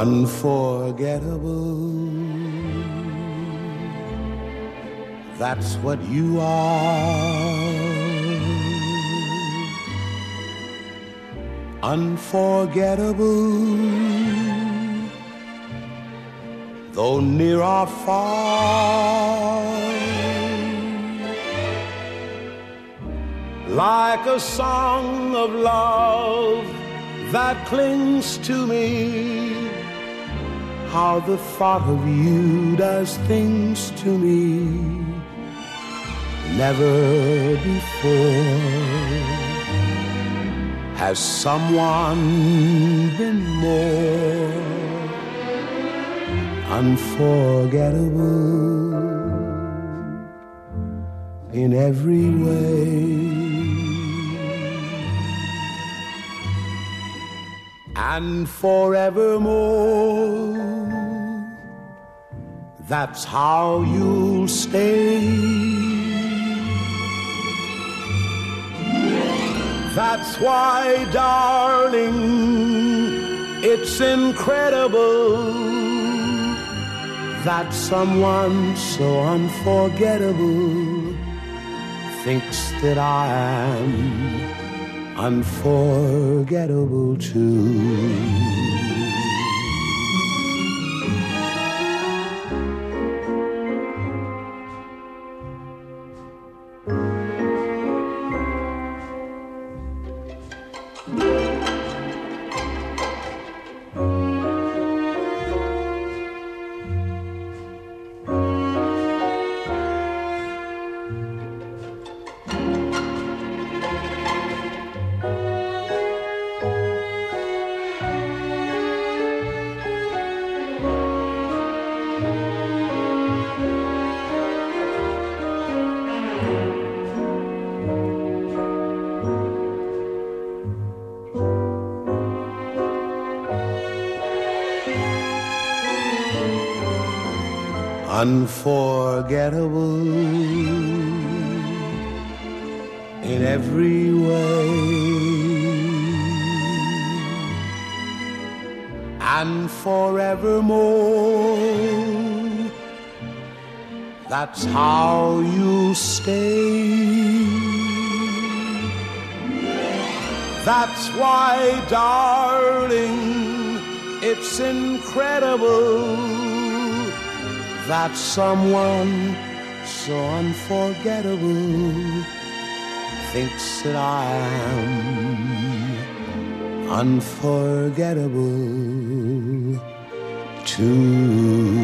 Unforgettable, that's what you are. Unforgettable, though near or far. Like a song of love that clings to me, how the thought of you does things to me never before has someone been more unforgettable in every way. And forevermore, that's how you'll stay. That's why, darling, it's incredible that someone so unforgettable thinks that I am unforgettable too. Unforgettable in every way, and forevermore, that's how you stay. That's why, darling, it's incredible that someone so unforgettable thinks that I am unforgettable too.